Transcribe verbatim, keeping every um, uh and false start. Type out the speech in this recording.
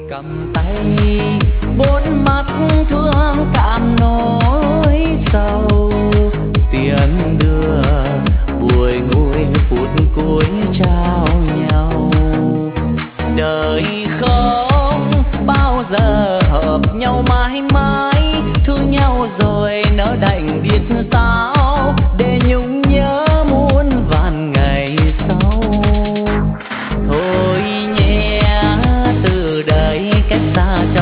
cầm tay bốn mắt thương cảm nỗi sầu, tiền đưa buổi ngồi phút cuối trao nhau. Đời không bao giờ hợp nhau mãi mãi, thương nhau rồi nỡ đành biết sao, để nhung nhớ muôn vàn ngày sau. Thôi nhé từ đây cách xa.